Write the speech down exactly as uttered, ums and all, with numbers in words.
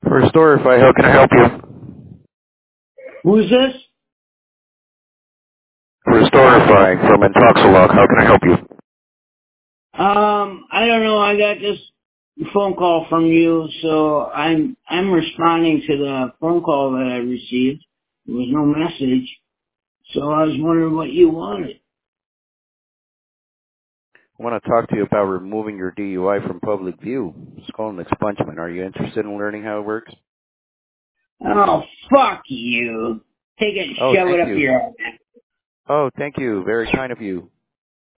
Restorify, how can I help you? Who's this? Restorify from Intoxilog, how can I help you? Um, I don't know. I got this phone call from you, so I'm I'm responding to the phone call that I received. There was no message, so I was wondering what you wanted. I want to talk to you about removing your D U I from public view. It's called an expungement. Are you interested in learning how it works? Oh, fuck you! Take it and Oh, shove it thank up you. your ass. Oh, thank you. Very kind of you.